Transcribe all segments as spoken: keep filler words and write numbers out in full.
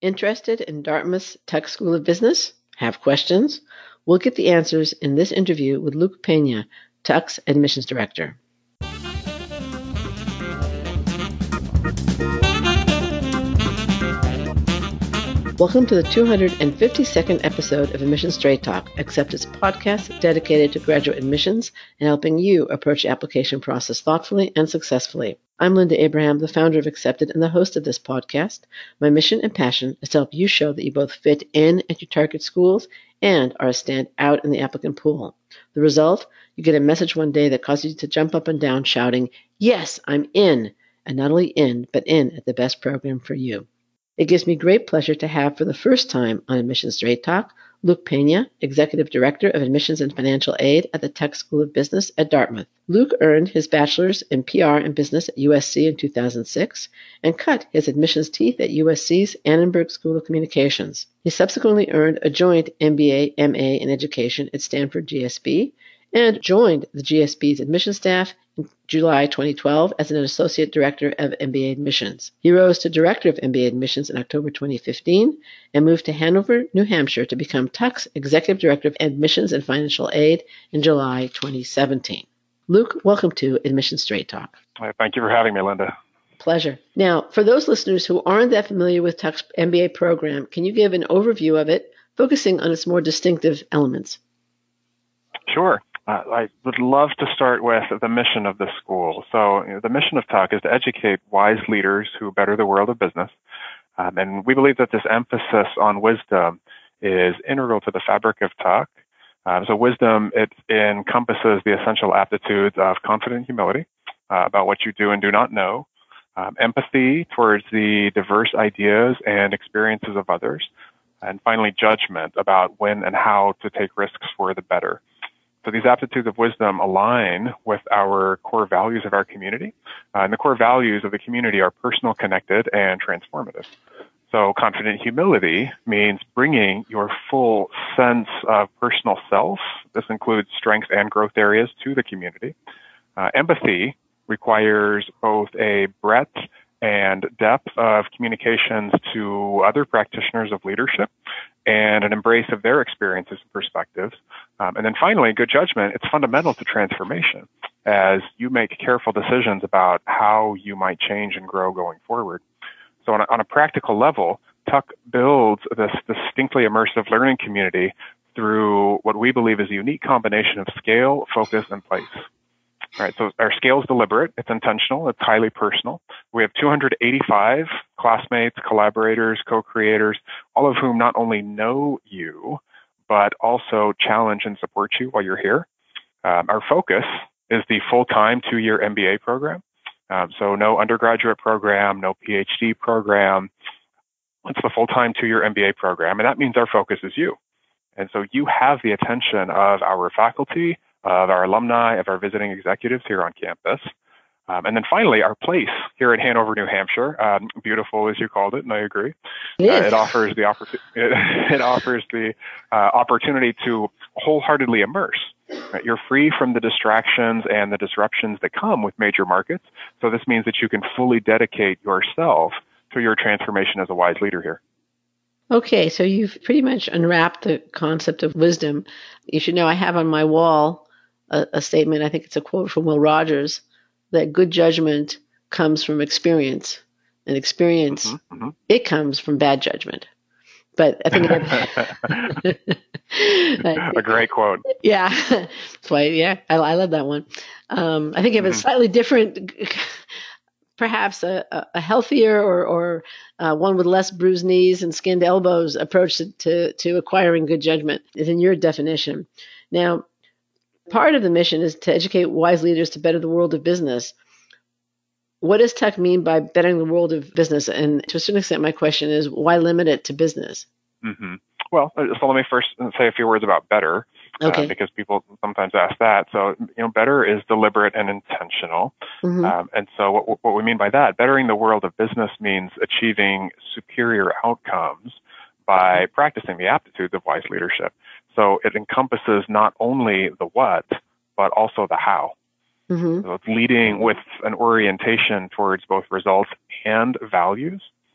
Interested in Dartmouth's Tech School of Business? Have questions? We'll get the answers in this interview with Luke Pena, Tuck's admissions director. Welcome to the two hundred fifty-second episode of Admissions Straight Talk, except it's a podcast dedicated to graduate admissions and helping you approach the application process thoughtfully and successfully. I'm Linda Abraham, the founder of Accepted and the host of this podcast. My mission and passion is to help you show that you both fit in at your target schools and are a stand out in the applicant pool. The result? You get a message one day that causes you to jump up and down shouting, "Yes, I'm in!" And not only in, but in at the best program for you. It gives me great pleasure to have for the first time on Admissions Straight Talk, Luke Pena, Executive Director of Admissions and Financial Aid at the Tech School of Business at Dartmouth. Luke earned his bachelor's in P R and Business at U S C in two thousand six and cut his admissions teeth at U S C's Annenberg School of Communications. He subsequently earned a joint M B A M A in Education at Stanford G S B and joined the G S B's admissions staff in July twenty twelve as an Associate Director of M B A Admissions. He rose to Director of M B A Admissions in October twenty fifteen and moved to Hanover, New Hampshire to become Tuck's Executive Director of Admissions and Financial Aid in July twenty seventeen. Luke, welcome to Admissions Straight Talk. Thank you for having me, Linda. Pleasure. Now, for those listeners who aren't that familiar with Tuck's M B A program, can you give an overview of it, focusing on its more distinctive elements? Sure. Uh, I would love to start with the mission of the school. So you know, the mission of Tuck is to educate wise leaders who better the world of business. Um, and we believe that this emphasis on wisdom is integral to the fabric of Tuck. Um, so wisdom, it encompasses the essential aptitudes of confident humility uh, about what you do and do not know, um, empathy towards the diverse ideas and experiences of others, and finally, judgment about when and how to take risks for the better. So these aptitudes of wisdom align with our core values of our community. Uh, and the core values of the community are personal, connected, and transformative. So confident humility means bringing your full sense of personal self. This includes strengths and growth areas to the community. Uh, empathy requires both a breadth and depth of communications to other practitioners of leadership and an embrace of their experiences and perspectives. Um, and then finally, good judgment, it's fundamental to transformation as you make careful decisions about how you might change and grow going forward. So on a, on a practical level, Tuck builds this distinctly immersive learning community through what we believe is a unique combination of scale, focus, and place. All right, so our scale is deliberate, it's intentional, it's highly personal. We have two hundred eighty-five classmates, collaborators, co-creators, all of whom not only know you, but also challenge and support you while you're here. Um, our focus is the full-time two-year M B A program. Um, so no undergraduate program, no P H D program. It's the full-time two-year M B A program, and that means our focus is you. And so you have the attention of our faculty, of our alumni, of our visiting executives here on campus. Um, and then finally, our place here in Hanover, New Hampshire, um, beautiful as you called it, and I agree. It, uh, it offers the oppor- it, it offers the uh, opportunity to wholeheartedly immerse. Right? You're free from the distractions and the disruptions that come with major markets. So this means that you can fully dedicate yourself to your transformation as a wise leader here. Okay, so you've pretty much unwrapped the concept of wisdom. You should know I have on my wall a, a statement, I think it's a quote from Will Rogers, that good judgment comes from experience, and experience, mm-hmm, mm-hmm. it comes from bad judgment. But I think it, a great quote. Yeah, that's why. Yeah, I, I love that one. Um, I think if it's mm-hmm. slightly different, perhaps a, a healthier or, or uh, one with less bruised knees and skinned elbows approach to, to to acquiring good judgment is in your definition. Now, part of the mission is to educate wise leaders to better the world of business. What does Tuck mean by bettering the world of business? And to a certain extent, my question is, why limit it to business? Mm-hmm. Well, so let me first say a few words about better, okay. uh, because people sometimes ask that. So, you know, better is deliberate and intentional. Mm-hmm. Um, and so what, what we mean by that, bettering the world of business means achieving superior outcomes by practicing the aptitudes of wise leadership. So it encompasses not only the what, but also the how. Mm-hmm. So it's leading with an orientation towards both results and values.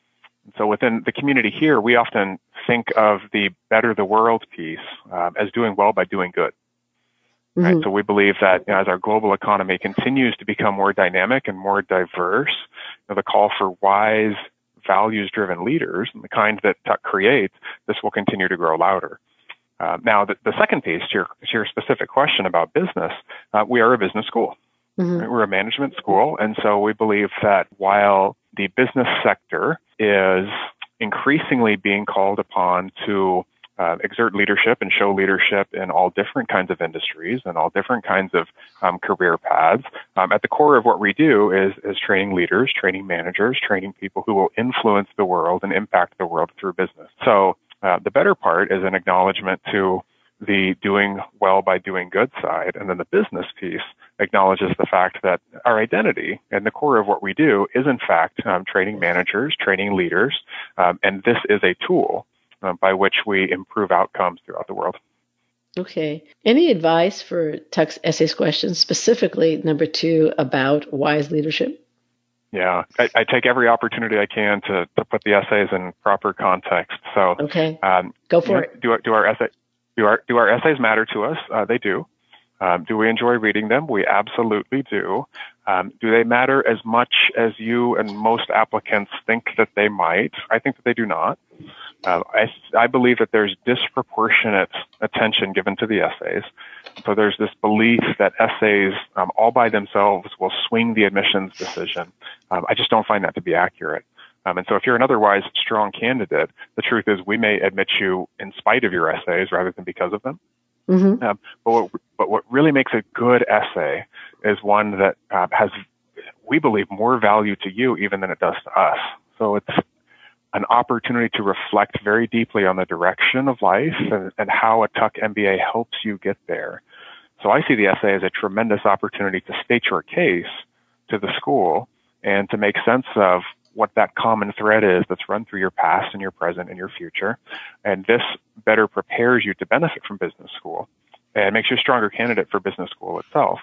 So within the community here, we often think of the better the world piece um, as doing well by doing good. Mm-hmm. Right? So we believe that, you know, as our global economy continues to become more dynamic and more diverse, you know, the call for wise, values-driven leaders, and the kind that Tuck creates, this will continue to grow louder. Uh, now, the, the second piece to your, to your specific question about business, uh, we are a business school. Mm-hmm. Right? We're a management school, and so we believe that while the business sector is increasingly being called upon to uh, exert leadership and show leadership in all different kinds of industries and all different kinds of um, career paths, um, at the core of what we do is, is training leaders, training managers, training people who will influence the world and impact the world through business. So uh, the better part is an acknowledgement to the doing well by doing good side, and then the business piece acknowledges the fact that our identity and the core of what we do is, in fact, um, training managers, training leaders, um, and this is a tool uh, by which we improve outcomes throughout the world. Okay. Any advice for Tuck's essays questions, specifically number two about wise leadership? Yeah, I, I take every opportunity I can to, to put the essays in proper context. So, okay, um, go for you know, it. Do, do our essay, do our do our essays matter to us? Uh, they do. Um, do we enjoy reading them? We absolutely do. Um, do they matter as much as you and most applicants think that they might? I think that they do not. Uh, I, I believe that there's disproportionate attention given to the essays. So there's this belief that essays um, all by themselves will swing the admissions decision. Um, I just don't find that to be accurate. Um, and so if you're an otherwise strong candidate, the truth is we may admit you in spite of your essays rather than because of them. Mm-hmm. Um, but, what, but what really makes a good essay is one that uh, has, we believe, more value to you even than it does to us. So it's an opportunity to reflect very deeply on the direction of life and, and how a Tuck M B A helps you get there. So I see the essay as a tremendous opportunity to state your case to the school and to make sense of what that common thread is that's run through your past and your present and your future. And this better prepares you to benefit from business school and makes you a stronger candidate for business school itself.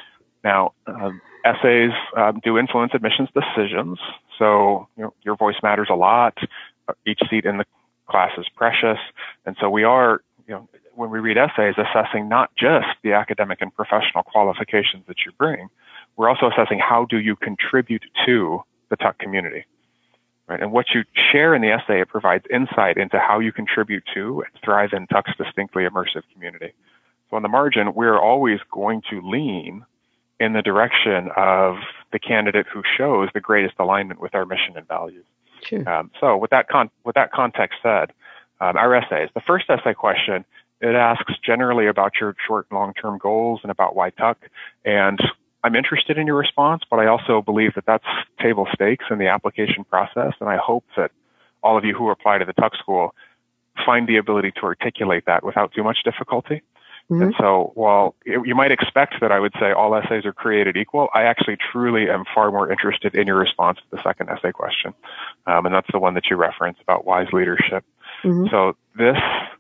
Now, um, essays um, do influence admissions decisions. So you know, your voice matters a lot. Each seat in the class is precious. And so we are, you know, when we read essays, assessing not just the academic and professional qualifications that you bring, we're also assessing how do you contribute to the Tuck community, right? And what you share in the essay, it provides insight into how you contribute to and thrive in Tuck's distinctly immersive community. So on the margin, we're always going to lean in the direction of the candidate who shows the greatest alignment with our mission and values. Sure. Um, so with that con- with that context said, um, our essays, the first essay question, it asks generally about your short and long-term goals and about why Tuck. And I'm interested in your response, but I also believe that that's table stakes in the application process. And I hope that all of you who apply to the Tuck School find the ability to articulate that without too much difficulty. Mm-hmm. And so while you might expect that I would say all essays are created equal, I actually truly am far more interested in your response to the second essay question. Um, and that's the one that you referenced about wise leadership. Mm-hmm. So this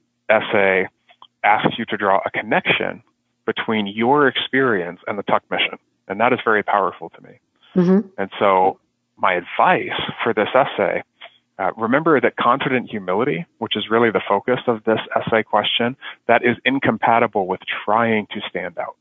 essay asks you to draw a connection between your experience and the Tuck mission. And that is very powerful to me. Mm-hmm. And so my advice for this essay, uh, remember that confident humility, which is really the focus of this essay question, that is incompatible with trying to stand out.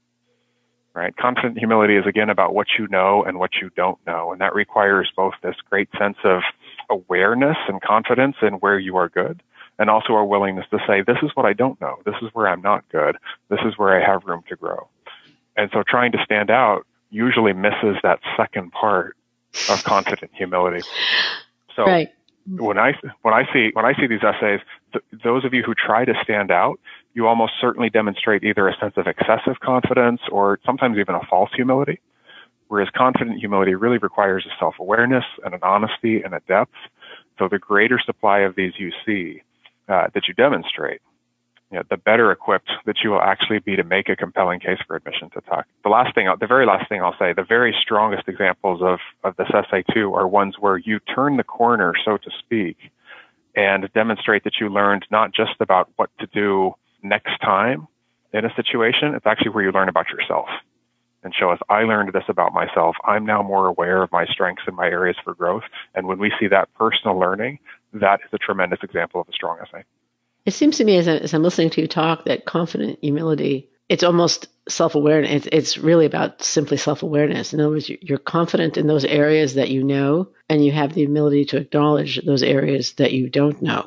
Right? Confident humility is, again, about what you know and what you don't know. And that requires both this great sense of awareness and confidence in where you are good, and also our willingness to say, this is what I don't know. This is where I'm not good. This is where I have room to grow. And so trying to stand out usually misses that second part of confident humility. So right. when I when I see when I see these essays, th- those of you who try to stand out, you almost certainly demonstrate either a sense of excessive confidence or sometimes even a false humility. Whereas confident humility really requires a self-awareness and an honesty and a depth. So the greater supply of these you see uh, that you demonstrate, you know, the better equipped that you will actually be to make a compelling case for admission to Tuck. The last thing, the very last thing I'll say, the very strongest examples of, of this essay too are ones where you turn the corner, so to speak, and demonstrate that you learned not just about what to do next time in a situation, it's actually where you learn about yourself. and show us, I learned this about myself. I'm now more aware of my strengths and my areas for growth. And when we see that personal learning, that is a tremendous example of a strong S A. It seems to me as, I, as I'm listening to you talk that confident humility, it's almost self-awareness. It's, it's really about simply self-awareness. In other words, you're confident in those areas that you know, and you have the humility to acknowledge those areas that you don't know.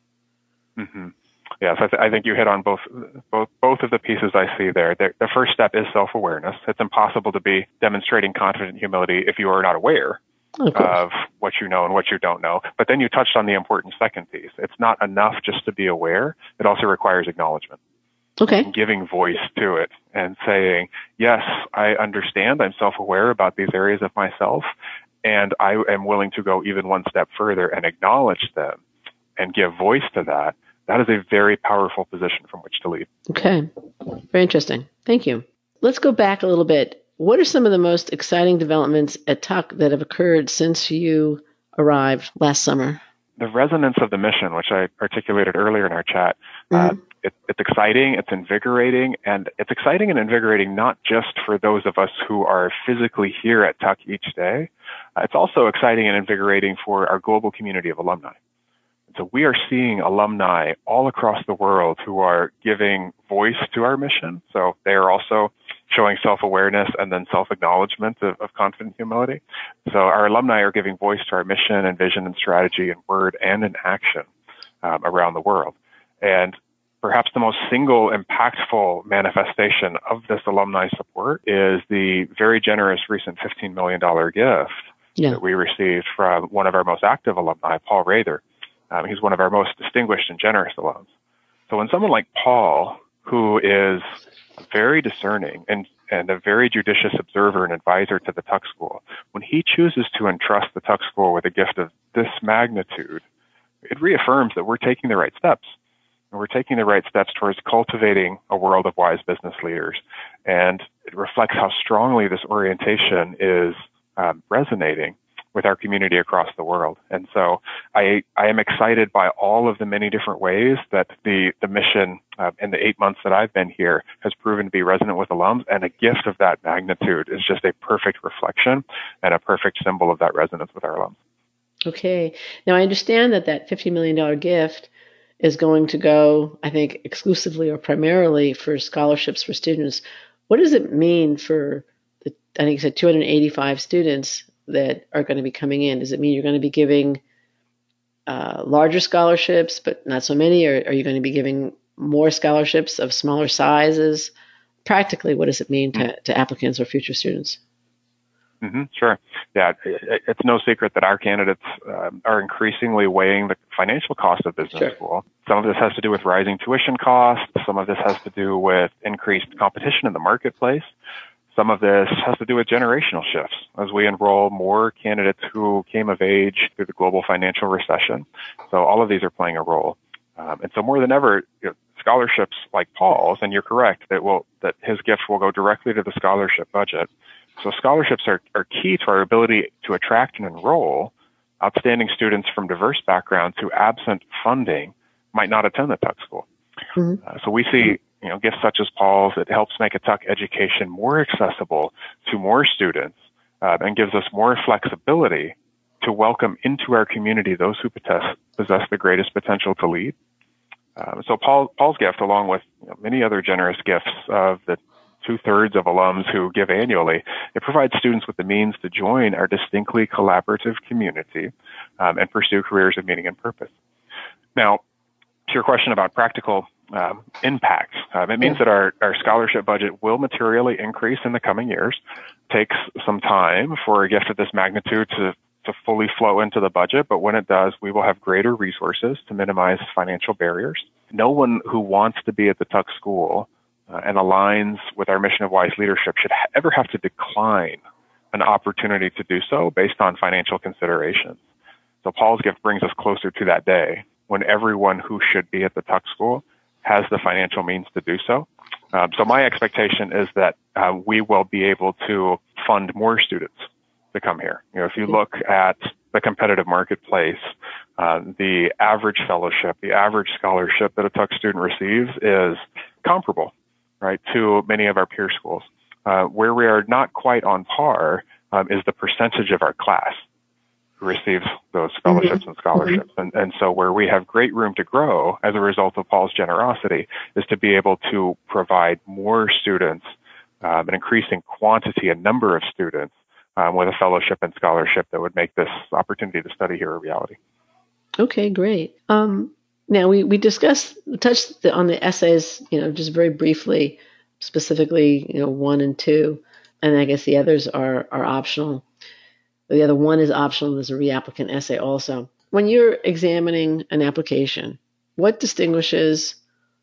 Mm-hmm. Yes, I, th- I think you hit on both both both of the pieces I see there. The, the first step is self-awareness. It's impossible to be demonstrating confident humility if you are not aware Of, of what you know and what you don't know. But then you touched on the important second piece. It's not enough just to be aware. It also requires acknowledgement. Okay. And giving voice to it and saying, yes, I understand. I'm self-aware about these areas of myself, and I am willing to go even one step further and acknowledge them and give voice to that. That is a very powerful position from which to lead. Okay. Very interesting. Thank you. Let's go back a little bit. What are some of the most exciting developments at Tuck that have occurred since you arrived last summer? The resonance of the mission, which I articulated earlier in our chat, mm-hmm. uh, it, it's exciting, it's invigorating, and it's exciting and invigorating not just for those of us who are physically here at Tuck each day. Uh, it's also exciting and invigorating for our global community of alumni. So we are seeing alumni all across the world who are giving voice to our mission. So they are also showing self-awareness and then self-acknowledgement of, of confident humility. So our alumni are giving voice to our mission and vision and strategy in word and in action um, around the world. And perhaps the most single impactful manifestation of this alumni support is the very generous recent fifteen million dollars gift yeah. that we received from one of our most active alumni, Paul Rather. Um, he's one of our most distinguished and generous alums. So when someone like Paul, who is very discerning and, and a very judicious observer and advisor to the Tuck School, when he chooses to entrust the Tuck School with a gift of this magnitude, it reaffirms that we're taking the right steps. And we're taking the right steps towards cultivating a world of wise business leaders. And it reflects how strongly this orientation is um, resonating with our community across the world. And so I, I am excited by all of the many different ways that the, the mission uh, in the eight months that I've been here has proven to be resonant with alums, and a gift of that magnitude is just a perfect reflection and a perfect symbol of that resonance with our alums. Okay. Now I understand that that fifty million dollars gift is going to go, I think, exclusively or primarily for scholarships for students. What does it mean for the, I think you said two hundred eighty-five students that are going to be coming in? Does it mean you're going to be giving uh, larger scholarships, but not so many? Or are you going to be giving more scholarships of smaller sizes? Practically, what does it mean to, to applicants or future students? Mm-hmm, sure. Yeah, it, it's no secret that our candidates um, are increasingly weighing the financial cost of business sure. school. Some of this has to do with rising tuition costs. Some of this has to do with increased competition in the marketplace. Some of this has to do with generational shifts as we enroll more candidates who came of age through the global financial recession. So all of these are playing a role. Um, and so more than ever, you know, scholarships like Paul's, and you're correct, that will that his gift will go directly to the scholarship budget. So scholarships are, are key to our ability to attract and enroll outstanding students from diverse backgrounds who, absent funding, might not attend the Tuck School. Mm-hmm. Uh, so we see You know, gifts such as Paul's, it helps make a Tuck education more accessible to more students uh, and gives us more flexibility to welcome into our community those who possess, possess the greatest potential to lead. Um, so Paul, Paul's gift, along with you know, many other generous gifts of the two-thirds of alums who give annually, it provides students with the means to join our distinctly collaborative community um, and pursue careers of meaning and purpose. Now, to your question about practical Um, impact. Um, it means that our, our scholarship budget will materially increase in the coming years. It takes some time for a gift of this magnitude to, to fully flow into the budget, but when it does, we will have greater resources to minimize financial barriers. No one who wants to be at the Tuck School uh, and aligns with our mission of wise leadership should ha- ever have to decline an opportunity to do so based on financial considerations. So Paul's gift brings us closer to that day when everyone who should be at the Tuck School has the financial means to do so. Um, so my expectation is that uh, we will be able to fund more students to come here. You know, if you look at the competitive marketplace, uh, the average fellowship, the average scholarship that a Tuck student receives is comparable, right, to many of our peer schools. uh, where we are not quite on par um, is the percentage of our class who receives those fellowships mm-hmm. and scholarships. Mm-hmm. And, and so where we have great room to grow as a result of Paul's generosity is to be able to provide more students, um, an increasing quantity and number of students um, with a fellowship and scholarship that would make this opportunity to study here a reality. Okay, great. Um, now we, we discussed, touched the, on the essays, you know, just very briefly, specifically, you know, one and two, and I guess the others are, are optional. The other one is optional. There's a reapplicant essay also. When you're examining an application, what distinguishes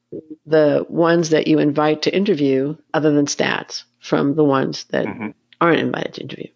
the ones that you invite to interview, other than stats, from the ones that mm-hmm. aren't invited to interview?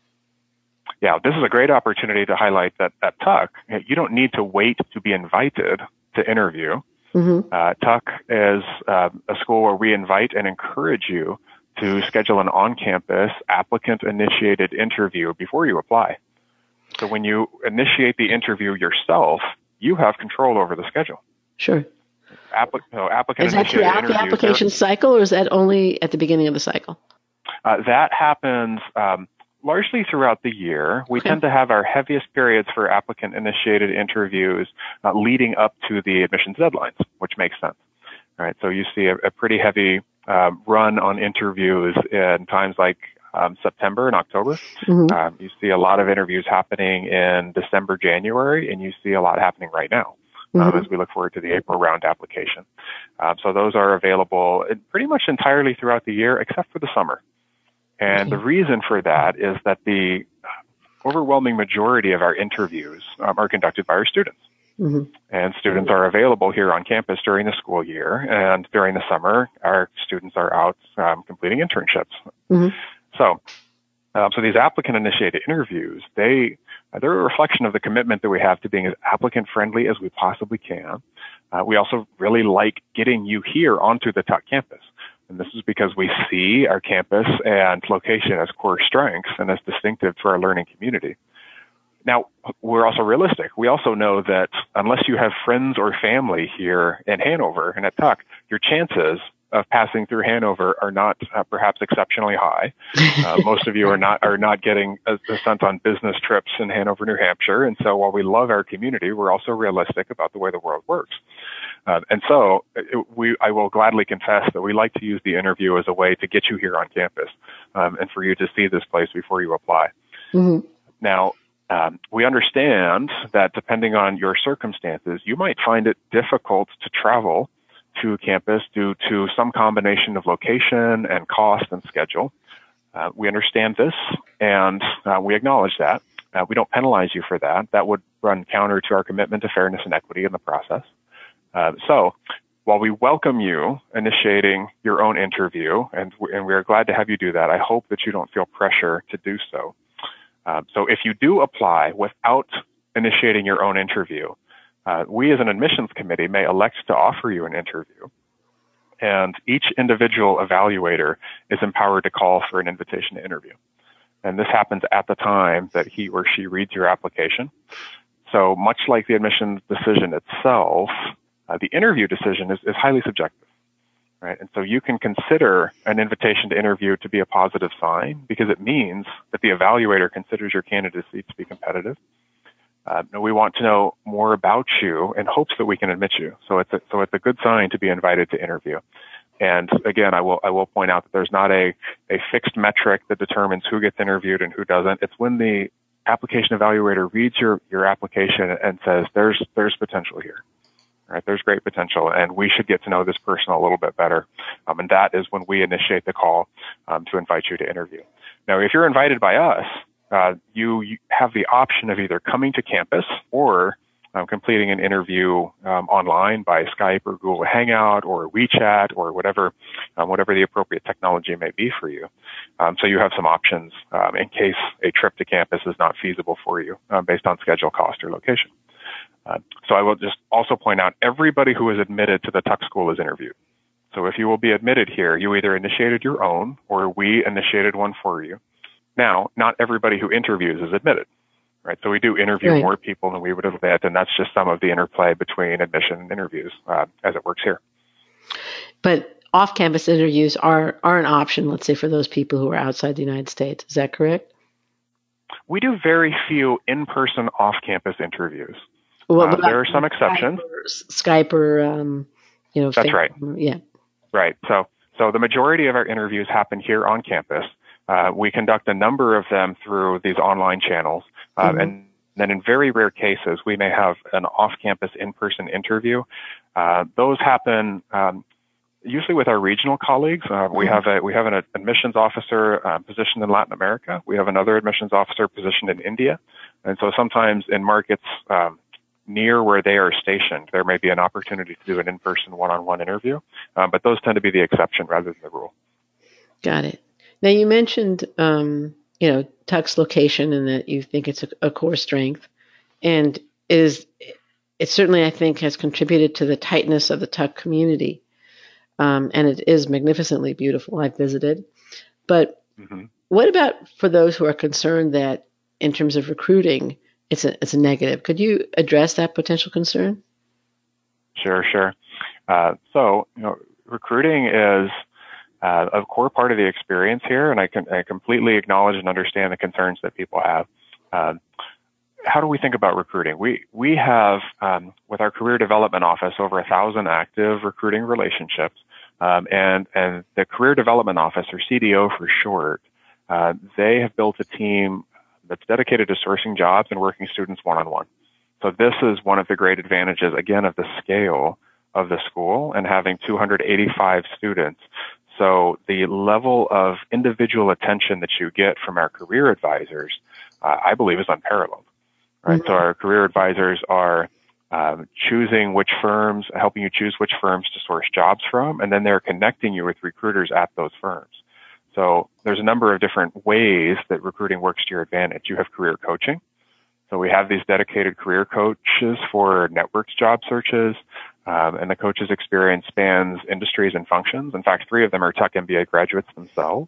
Yeah, this is a great opportunity to highlight that at Tuck, you don't need to wait to be invited to interview. Mm-hmm. Uh, Tuck is uh, a school where we invite and encourage you to schedule an on-campus applicant-initiated interview before you apply. So when you initiate the interview yourself, you have control over the schedule. Sure. Applic- so applicant is that throughout the application cycle, or is that only at the beginning of the cycle? Uh, that happens um, largely throughout the year. We okay. tend to have our heaviest periods for applicant-initiated interviews uh, leading up to the admissions deadlines, which makes sense. All right, so you see a, a pretty heavy um, run on interviews in times like um, September and October. Mm-hmm. Um, you see a lot of interviews happening in December, January, and you see a lot happening right now um, mm-hmm. as we look forward to the April round application. Um, so those are available pretty much entirely throughout the year, except for the summer. And okay. the reason for that is that the overwhelming majority of our interviews um, are conducted by our students. Mm-hmm. And students are available here on campus during the school year, and during the summer, our students are out um, completing internships. Mm-hmm. So, um, so these applicant-initiated interviews, they they're a reflection of the commitment that we have to being as applicant-friendly as we possibly can. Uh, we also really like getting you here onto the Tuck campus. And this is because we see our campus and location as core strengths and as distinctive to our learning community. Now, we're also realistic. We also know that unless you have friends or family here in Hanover and at Tuck, your chances of passing through Hanover are not uh, perhaps exceptionally high. Uh, most of you are not are not getting uh, sent on business trips in Hanover, New Hampshire. And so while we love our community, we're also realistic about the way the world works. Uh, and so it, we, I will gladly confess that we like to use the interview as a way to get you here on campus um, and for you to see this place before you apply. Mm-hmm. Now, Um, we understand that depending on your circumstances, you might find it difficult to travel to campus due to some combination of location and cost and schedule. Uh, we understand this, and uh, we acknowledge that. Uh, we don't penalize you for that. That would run counter to our commitment to fairness and equity in the process. Uh, so while we welcome you initiating your own interview, and, and we are glad to have you do that, I hope that you don't feel pressure to do so. Um, so if you do apply without initiating your own interview, uh, we as an admissions committee may elect to offer you an interview. And each individual evaluator is empowered to call for an invitation to interview. And this happens at the time that he or she reads your application. So much like the admissions decision itself, uh, the interview decision is, is highly subjective. Right? And so you can consider an invitation to interview to be a positive sign because it means that the evaluator considers your candidacy to be competitive. Uh, we want to know more about you in hopes that we can admit you. So it's a, so it's a good sign to be invited to interview. And again, I will I will point out that there's not a, a fixed metric that determines who gets interviewed and who doesn't. It's when the application evaluator reads your, your application and says, there's there's potential here. Right, there's great potential, and we should get to know this person a little bit better. Um, and that is when we initiate the call um, to invite you to interview. Now, if you're invited by us, uh, you, you have the option of either coming to campus or um, completing an interview um, online by Skype or Google Hangout or WeChat or whatever, um, whatever the appropriate technology may be for you. Um, so you have some options um, in case a trip to campus is not feasible for you uh, based on schedule, cost, or location. Uh, so I will just also point out everybody who is admitted to the Tuck School is interviewed. So if you will be admitted here, you either initiated your own or we initiated one for you. Now, not everybody who interviews is admitted, right? So we do interview right. more people than we would admit, and that's just some of the interplay between admission and interviews uh, as it works here. But off-campus interviews are, are an option, let's say, for those people who are outside the United States. Is that correct? We do very few in-person off-campus interviews. What uh, there are some exceptions. Skype or, um, you know. That's Facebook, right. Yeah. Right. So, so the majority of our interviews happen here on campus. Uh, we conduct a number of them through these online channels, uh, mm-hmm. and then in very rare cases, we may have an off-campus in-person interview. Uh, those happen um, usually with our regional colleagues. Uh, we have a we have an admissions officer uh, positioned in Latin America. We have another admissions officer positioned in India, and so sometimes in markets um, near where they are stationed, there may be an opportunity to do an in-person one-on-one interview, uh, but those tend to be the exception rather than the rule. Got it. Now you mentioned um, you know Tuck's location and that you think it's a, a core strength, and is it certainly I think has contributed to the tightness of the Tuck community. Um, and it is magnificently beautiful. I've visited. But mm-hmm. what about for those who are concerned that in terms of recruiting, it's a, it's a negative? Could you address that potential concern? Sure, sure. Uh, so, you know, recruiting is uh, a core part of the experience here, and I can I completely acknowledge and understand the concerns that people have. Um, how do we think about recruiting? We we have, um, with our career development office, over a thousand active recruiting relationships. Um, and, and the Career Development Office, or C D O for short, uh, they have built a team that's dedicated to sourcing jobs and working students one-on-one. So this is one of the great advantages, again, of the scale of the school and having two hundred eighty-five students. So the level of individual attention that you get from our career advisors, uh, I believe, is unparalleled. Right? Mm-hmm. So our career advisors are Um, choosing which firms, helping you choose which firms to source jobs from, and then they're connecting you with recruiters at those firms. So there's a number of different ways that recruiting works to your advantage. You have career coaching. So we have these dedicated career coaches for networked job searches, um, and the coaches' experience spans industries and functions. In fact, three of them are Tuck M B A graduates themselves.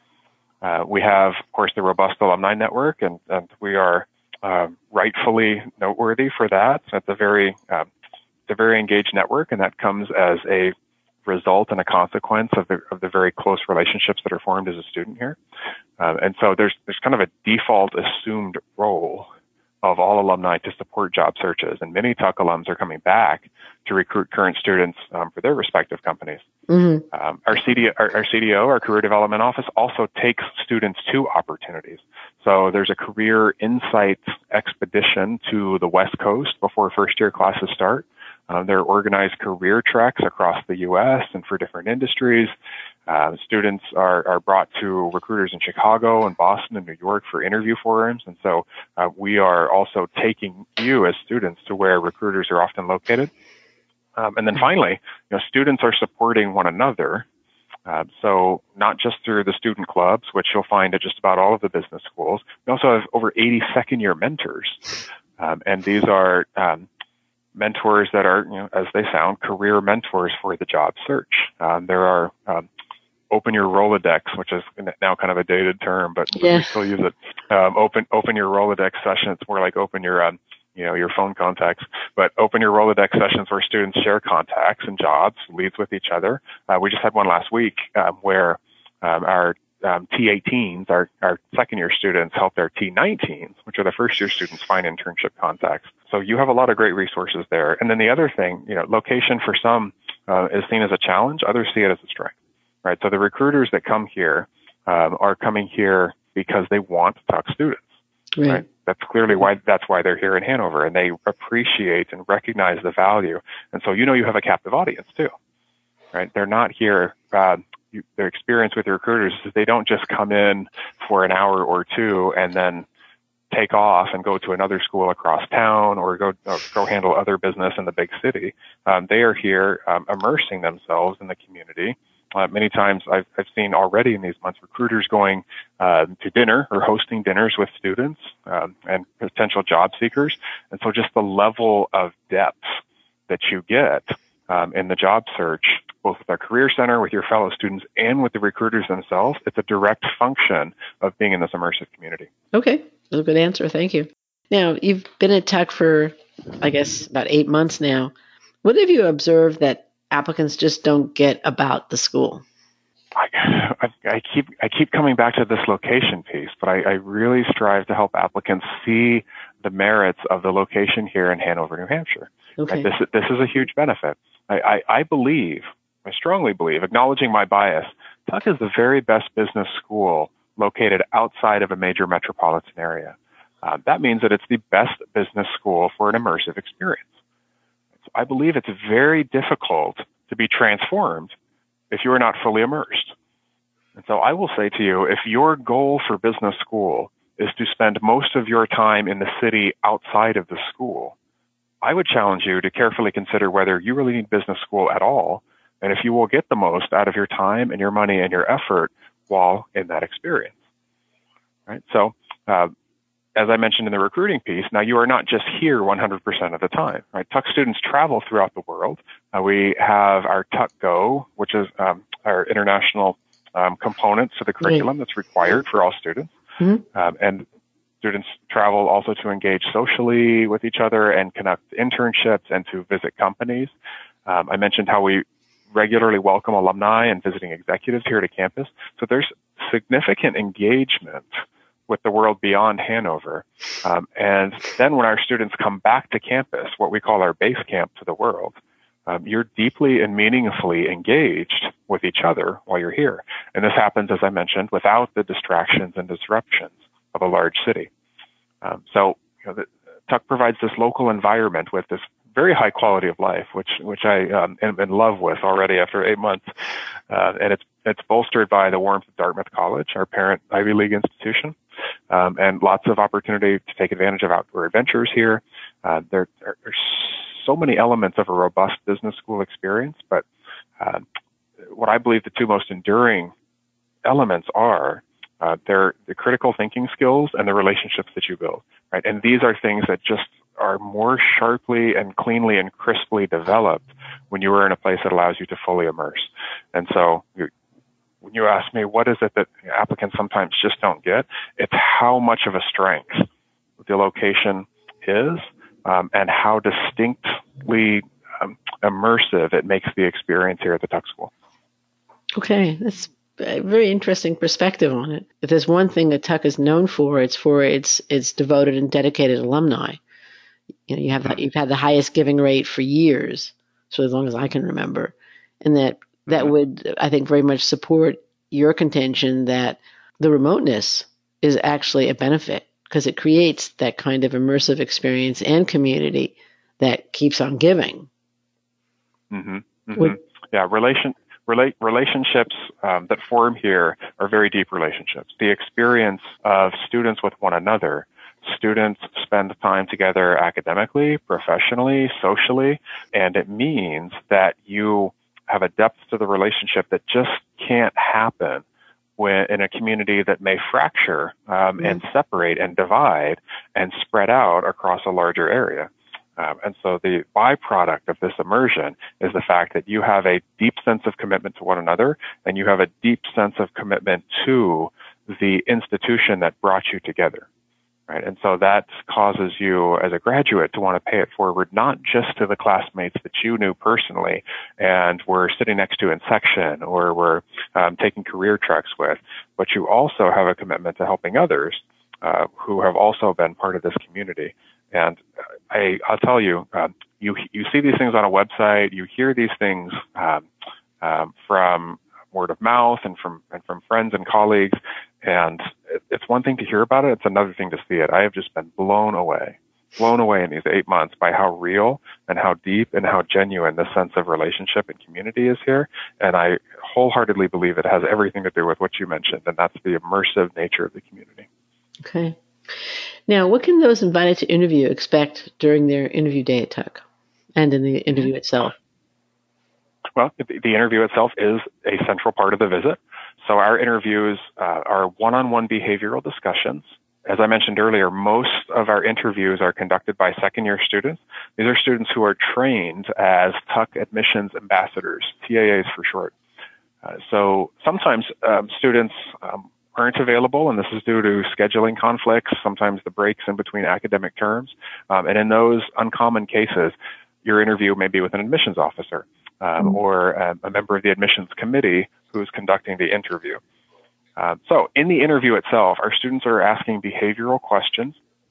Uh, we have, of course, the robust alumni network, and, and we are Uh, rightfully noteworthy for that. So it's a very, uh, it's a very engaged network, and that comes as a result and a consequence of the of the very close relationships that are formed as a student here. Uh, and so there's there's kind of a default assumed role of all alumni to support job searches, and many Tuck alums are coming back to recruit current students um, for their respective companies. Mm-hmm. Um, our, C D O, our, our C D O, our Career Development Office, also takes students to opportunities. So there's a career insights expedition to the West Coast before first-year classes start. Uh, there are organized career tracks across the U S and for different industries. Uh, students are, are brought to recruiters in Chicago and Boston and New York for interview forums. And so uh, we are also taking you as students to where recruiters are often located. Um, and then finally, you know, students are supporting one another. Uh, so not just through the student clubs, which you'll find at just about all of the business schools. We also have over eighty second-year mentors. Um, and these are um, mentors that are, you know, as they sound, career mentors for the job search. Um, there are um, open your Rolodex, which is now kind of a dated term, but yeah. we still use it. Um, open open your Rolodex session. It's more like open your um, you know, your phone contacts, but open your Rolodex sessions where students share contacts and jobs, leads with each other. Uh, we just had one last week um, where um, our um, T eighteens, our, our second year students, help their T nineteens, which are the first year students, find internship contacts. So you have a lot of great resources there. And then the other thing, you know, location for some uh, is seen as a challenge, others see it as a strength, right? So the recruiters that come here um, are coming here because they want to talk students. Right. right. That's clearly why that's why they're here in Hanover, and they appreciate and recognize the value. And so you know you have a captive audience too, right? They're not here. Uh, you, their experience with the recruiters is they don't just come in for an hour or two and then take off and go to another school across town or go or go handle other business in the big city. Um, they are here um, immersing themselves in the community. Uh, many times I've, I've seen already in these months recruiters going uh, to dinner or hosting dinners with students um, and potential job seekers. And so just the level of depth that you get um, in the job search, both with our Career Center, with your fellow students, and with the recruiters themselves, it's a direct function of being in this immersive community. Okay. That's a good answer. Thank you. Now, you've been at Tuck for, I guess, about eight months now. What have you observed that applicants just don't get about the school? I, I, I keep I keep coming back to this location piece, but I, I really strive to help applicants see the merits of the location here in Hanover, New Hampshire. Okay. Right? This this is a huge benefit. I, I, I believe, I strongly believe, acknowledging my bias, Tuck is the very best business school located outside of a major metropolitan area. Uh, that means that it's the best business school for an immersive experience. So I believe it's very difficult to be transformed if you are not fully immersed. And so I will say to you, if your goal for business school is to spend most of your time in the city outside of the school, I would challenge you to carefully consider whether you really need business school at all, and if you will get the most out of your time and your money and your effort while in that experience. Right? So, uh, as I mentioned in the recruiting piece, now you are not just here one hundred percent of the time. Right? Tuck students travel throughout the world. Uh, we have our Tuck Go, which is um, our international um, component to the curriculum that's required for all students. Mm-hmm. Um, and students travel also to engage socially with each other and conduct internships and to visit companies. Um, I mentioned how we regularly welcome alumni and visiting executives here to campus. So there's significant engagement with the world beyond Hanover. Um, and then when our students come back to campus, what we call our base camp to the world, um, you're deeply and meaningfully engaged with each other while you're here. And this happens, as I mentioned, without the distractions and disruptions of a large city. Um, so you know, the, Tuck provides this local environment with this very high quality of life, which which I um, am in love with already after eight months. Uh, and it's it's bolstered by the warmth of Dartmouth College, our parent Ivy League institution, um, and lots of opportunity to take advantage of outdoor adventures here. Uh, there, there are so many elements of a robust business school experience, but uh, what I believe the two most enduring elements are uh, they're the critical thinking skills and the relationships that you build. Right, and these are things that just are more sharply and cleanly and crisply developed when you are in a place that allows you to fully immerse. And so you, when you ask me, what is it that applicants sometimes just don't get? It's how much of a strength the location is um, and how distinctly um, immersive it makes the experience here at the Tuck School. Okay, that's a very interesting perspective on it. If there's one thing that Tuck is known for, it's for its its devoted and dedicated alumni. You know, you have the, you've had the highest giving rate for years, so as long as I can remember, and that that would, I think, very much support your contention that the remoteness is actually a benefit because it creates that kind of immersive experience and community that keeps on giving. Mm-hmm. Mm-hmm. Would, yeah, relation. Relate, relationships um, that form here are very deep relationships. The experience of students with one another, students spend time together academically, professionally, socially, and it means that you have a depth to the relationship that just can't happen when in a community that may fracture um, mm-hmm. and separate and divide and spread out across a larger area. Um, and so the byproduct of this immersion is the fact that you have a deep sense of commitment to one another, and you have a deep sense of commitment to the institution that brought you together, right? And so that causes you as a graduate to want to pay it forward, not just to the classmates that you knew personally and were sitting next to in section or were um, taking career treks with, but you also have a commitment to helping others uh, who have also been part of this community. And I, I'll tell you, uh, you you see these things on a website, you hear these things um, um, from word of mouth and from and from friends and colleagues, and it, it's one thing to hear about it, it's another thing to see it. I have just been blown away, blown away in these eight months by how real and how deep and how genuine the sense of relationship and community is here, and I wholeheartedly believe it has everything to do with what you mentioned, and that's the immersive nature of the community. Okay. Now, what can those invited to interview expect during their interview day at Tuck and in the interview itself? Well, the interview itself is a central part of the visit. So our interviews uh, are one-on-one behavioral discussions. As I mentioned earlier, most of our interviews are conducted by second-year students. These are students who are trained as Tuck admissions ambassadors, T A As for short. Uh, so sometimes um, students um, aren't available, and this is due to scheduling conflicts, sometimes the breaks in between academic terms. Um, and in those uncommon cases, your interview may be with an admissions officer um, mm-hmm. or a, a member of the admissions committee who's conducting the interview. Uh, so in the interview itself, our students are asking behavioral questions,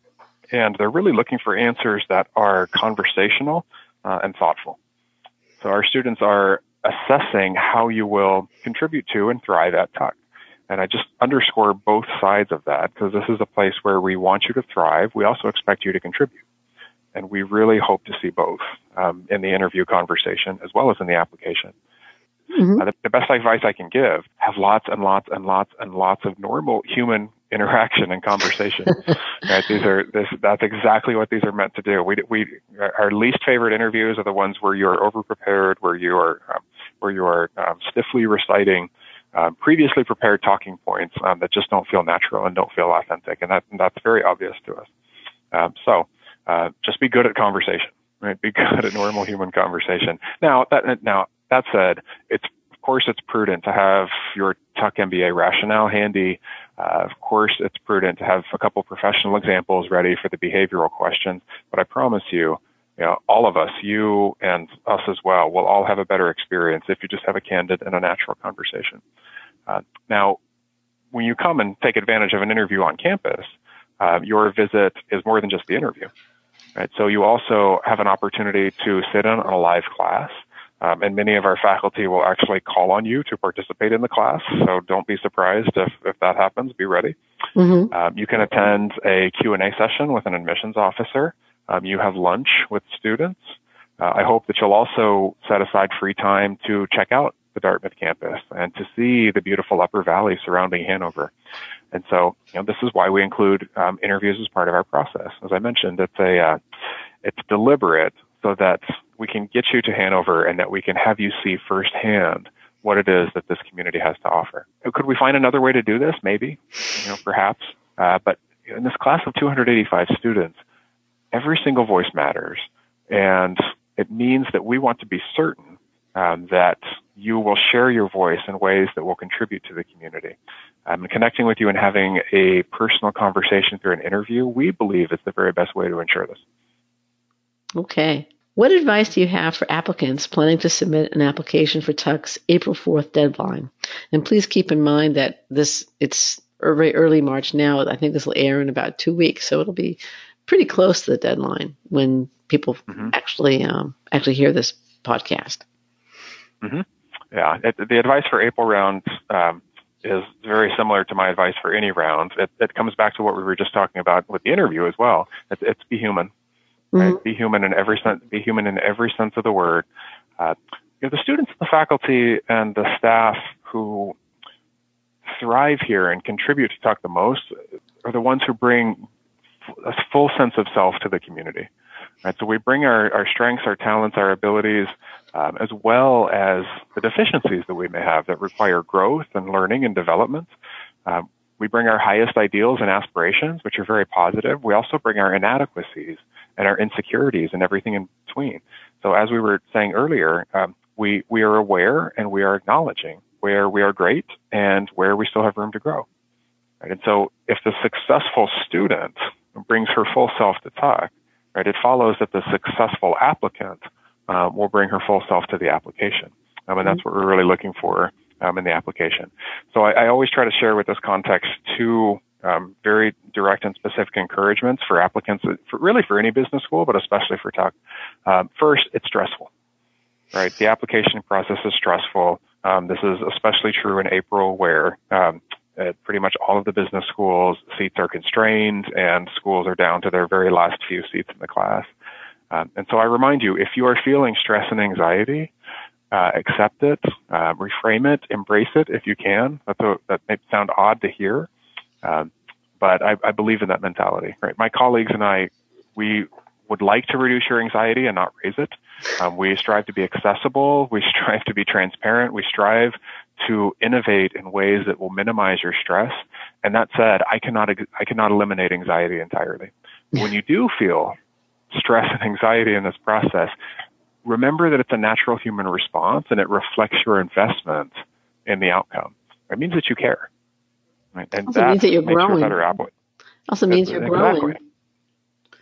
and they're really looking for answers that are conversational uh, and thoughtful. So our students are assessing how you will contribute to and thrive at Tuck. And I just underscore both sides of that, because this is a place where we want you to thrive. We also expect you to contribute. And we really hope to see both um, in the interview conversation as well as in the application. Mm-hmm. Uh, the, the best advice I can give, have lots and lots and lots and lots of normal human interaction and conversation. Right? These are this. That's exactly what these are meant to do. We we our least favorite interviews are the ones where you are overprepared, where you are um, where you are um, stiffly reciting um, previously prepared talking points um, that just don't feel natural and don't feel authentic, and that and that's very obvious to us. Um, so uh, just be good at conversation. Right? Be good at normal human conversation. Now that now. That said, it's of course it's prudent to have your Tuck M B A rationale handy. Uh, of course, it's prudent to have a couple professional examples ready for the behavioral questions. But I promise you, you know, all of us, you and us as well, will all have a better experience if you just have a candid and a natural conversation. Uh, now, when you come and take advantage of an interview on campus, uh, your visit is more than just the interview. Right? So you also have an opportunity to sit in on a live class. Um, and many of our faculty will actually call on you to participate in the class. So don't be surprised if, if that happens. Be ready. Mm-hmm. Um, you can attend a Q and A session with an admissions officer. Um, you have lunch with students. Uh, I hope that you'll also set aside free time to check out the Dartmouth campus and to see the beautiful Upper Valley surrounding Hanover. And so, you know, this is why we include um, interviews as part of our process. As I mentioned, it's a uh, it's deliberate so that we can get you to Hanover and that we can have you see firsthand what it is that this community has to offer. Could we find another way to do this? Maybe, you know, perhaps. Uh, but in this class of two hundred eighty-five students, every single voice matters. And it means that we want to be certain um, that you will share your voice in ways that will contribute to the community. Um, and connecting with you and having a personal conversation through an interview, we believe is the very best way to ensure this. Okay. What advice do you have for applicants planning to submit an application for Tuck's April fourth deadline? And please keep in mind that this it's very early March now. I think this will air in about two weeks, so it'll be pretty close to the deadline when people mm-hmm. actually um, actually hear this podcast. Mm-hmm. Yeah, it, the advice for April round um, is very similar to my advice for any round. It, it comes back to what we were just talking about with the interview as well. It's, it's be human. Right? Mm-hmm. Be human in every sense. Be human in every sense of the word. Uh, you know, the students, the faculty, and the staff who thrive here and contribute to Tuck the most are the ones who bring a full sense of self to the community. Right? So we bring our, our strengths, our talents, our abilities, um, as well as the deficiencies that we may have that require growth and learning and development. Um, we bring our highest ideals and aspirations, which are very positive. We also bring our inadequacies and our insecurities and everything in between. So as we were saying earlier, um, we, we are aware and we are acknowledging where we are great and where we still have room to grow. Right? And so if the successful student brings her full self to Tuck, right, it follows that the successful applicant um, will bring her full self to the application. Um, and that's what we're really looking for um, in the application. So I, I always try to share with this context two Um, very direct and specific encouragements for applicants, for really for any business school, but especially for Tuck. Um, first, it's stressful, right? The application process is stressful. Um, this is especially true in April, where um, at pretty much all of the business schools, seats are constrained and schools are down to their very last few seats in the class. Um, and so I remind you, if you are feeling stress and anxiety, uh, accept it, uh, reframe it, embrace it if you can. That's a, that may sound odd to hear. Um, but I, I believe in that mentality, right? My colleagues and I, we would like to reduce your anxiety and not raise it. Um, we strive to be accessible. We strive to be transparent. We strive to innovate in ways that will minimize your stress. And that said, I cannot, I cannot eliminate anxiety entirely. When you do feel stress and anxiety in this process, remember that it's a natural human response and it reflects your investment in the outcome. It means that you care. Right? And also that means that you're makes growing. You a better applicant. Also means you're exactly. growing.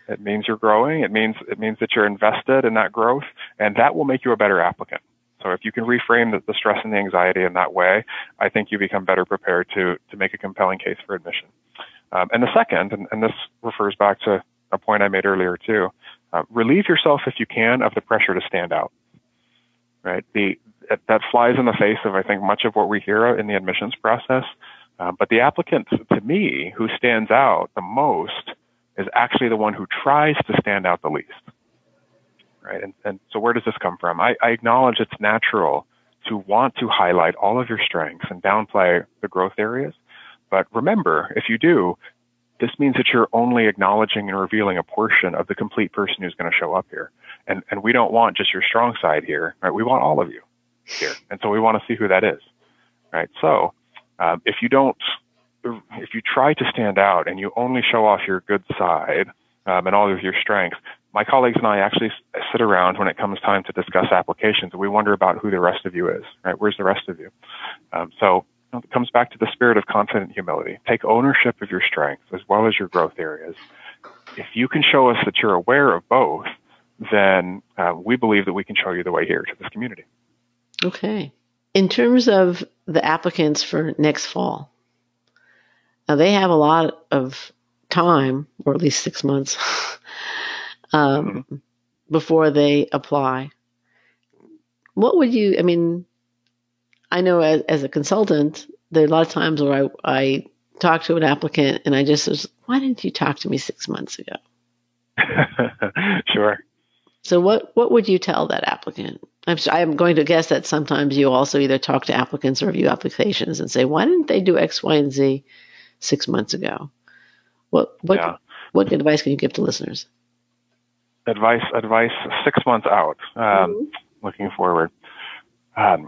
It means you're growing. It means it means that you're invested in that growth, and that will make you a better applicant. So if you can reframe the, the stress and the anxiety in that way, I think you become better prepared to to make a compelling case for admission. Um, and the second, and, and this refers back to a point I made earlier too, uh, relieve yourself if you can of the pressure to stand out. Right? The that flies in the face of, I think, much of what we hear in the admissions process. Uh, but the applicant, to me, who stands out the most is actually the one who tries to stand out the least. Right? And, and so where does this come from? I, I acknowledge it's natural to want to highlight all of your strengths and downplay the growth areas. But remember, if you do, this means that you're only acknowledging and revealing a portion of the complete person who's going to show up here. And, and we don't want just your strong side here, right? We want all of you here. And so we want to see who that is, right? So um, if you don't, if you try to stand out and you only show off your good side um, and all of your strengths, my colleagues and I actually sit around when it comes time to discuss applications, and we wonder about who the rest of you is, right? Where's the rest of you? Um, so you know, it comes back to the spirit of confident humility. Take ownership of your strengths as well as your growth areas. If you can show us that you're aware of both, then uh, we believe that we can show you the way here to this community. Okay. In terms of the applicants for next fall, now they have a lot of time, or at least six months, um, mm-hmm. before they apply. What would you, I mean, I know as, as a consultant, there are a lot of times where I, I talk to an applicant and I just was, why didn't you talk to me six months ago? Sure. So what, what would you tell that applicant? I'm, I'm going to guess that sometimes you also either talk to applicants or review applications and say, why didn't they do X, Y, and Z six months ago? What what yeah. what advice can you give to listeners? Advice, advice six months out, um, mm-hmm. looking forward. Um,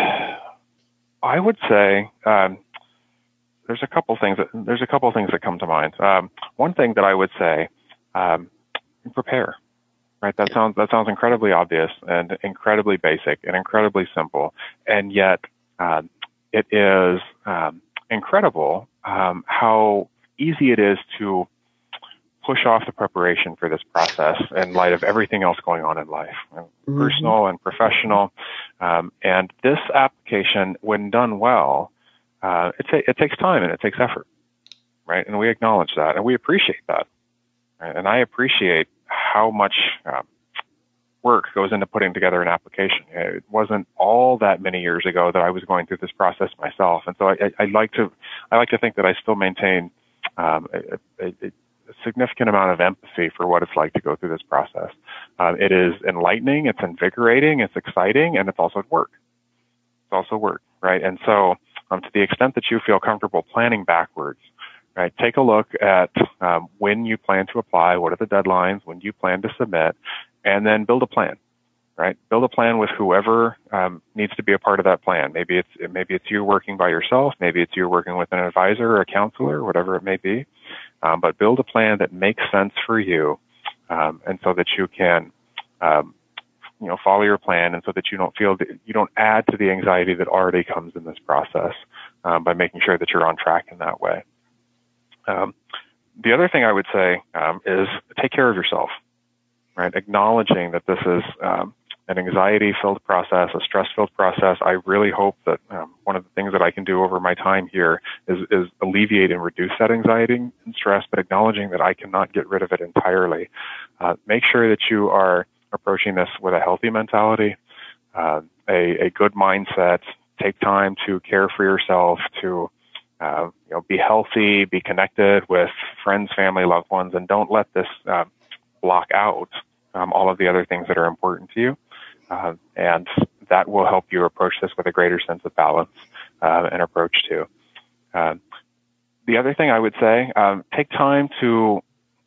I would say um, there's a couple things that there's a couple things that come to mind. Um, one thing that I would say, um, prepare. Right, that sounds that sounds incredibly obvious and incredibly basic and incredibly simple, and yet um, it is um, incredible um, how easy it is to push off the preparation for this process in light of everything else going on in life, mm-hmm. personal and professional. Um, and this application, when done well, uh, it, ta- it takes time and it takes effort, right? And we acknowledge that and we appreciate that, right? And I appreciate how much uh, work goes into putting together an application. It wasn't all that many years ago that I was going through this process myself, and so I, I, I like to I like to think that I still maintain um, a, a, a significant amount of empathy for what it's like to go through this process. Um, it is enlightening, it's invigorating, it's exciting, and it's also work. It's also work, right? And so, um, to the extent that you feel comfortable planning backwards. Right. Take a look at um, when you plan to apply, what are the deadlines, when do you plan to submit, and then build a plan. Right. Build a plan with whoever um, needs to be a part of that plan. Maybe it's maybe it's you working by yourself, maybe it's you working with an advisor or a counselor, whatever it may be. Um, but build a plan that makes sense for you, um, and so that you can, um, you know, follow your plan, and so that you don't feel that you don't add to the anxiety that already comes in this process um, by making sure that you're on track in that way. Um, the other thing I would say um, is take care of yourself, right? Acknowledging that this is um, an anxiety-filled process, a stress-filled process. I really hope that um, one of the things that I can do over my time here is, is alleviate and reduce that anxiety and stress, but acknowledging that I cannot get rid of it entirely. Uh, make sure that you are approaching this with a healthy mentality, uh, a, a good mindset. Take time to care for yourself, to Uh, you know, be healthy, be connected with friends, family, loved ones, and don't let this uh, block out um, all of the other things that are important to you. Uh, and that will help you approach this with a greater sense of balance uh, and approach to. Uh, the other thing I would say, um, take time to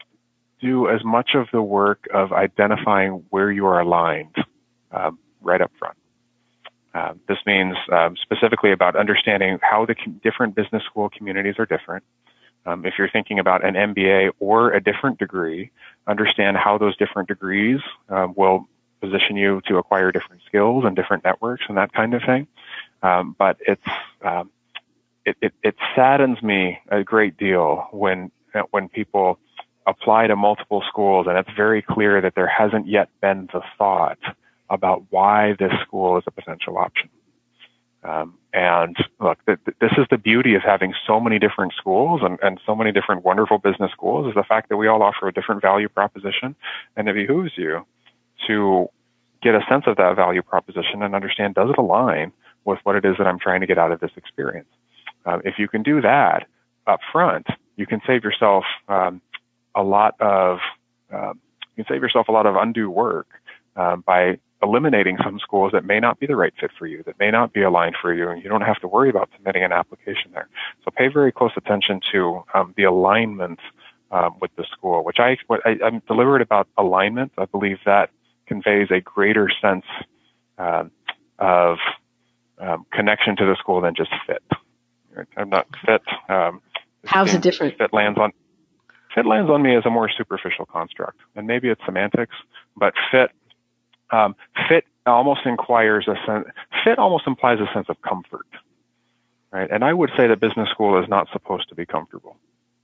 do as much of the work of identifying where you are aligned uh, right up front. Uh, this means um, specifically about understanding how the com- different business school communities are different. Um, if you're thinking about an M B A or a different degree, understand how those different degrees um, will position you to acquire different skills and different networks and that kind of thing. Um, but it's um, it, it, it saddens me a great deal when when people apply to multiple schools, and it's very clear that there hasn't yet been the thought about why this school is a potential option. Um, and look, th- th- this is the beauty of having so many different schools and, and so many different wonderful business schools, is the fact that we all offer a different value proposition, and it behooves you to get a sense of that value proposition and understand, does it align with what it is that I'm trying to get out of this experience? Uh, if you can do that up front, you can save yourself um, a lot of uh, you can save yourself a lot of undue work um, by eliminating some schools that may not be the right fit for you, that may not be aligned for you, and you don't have to worry about submitting an application there. So pay very close attention to um, the alignment um, with the school, which I, what I, I'm deliberate about alignment. I believe that conveys a greater sense uh, of um, connection to the school than just fit. Right? I'm not fit. Um, How's it different? Fit lands on fit lands on me as a more superficial construct, and maybe it's semantics, but fit um, fit almost inquires a sense. Fit almost implies a sense of comfort, right? And I would say that business school is not supposed to be comfortable.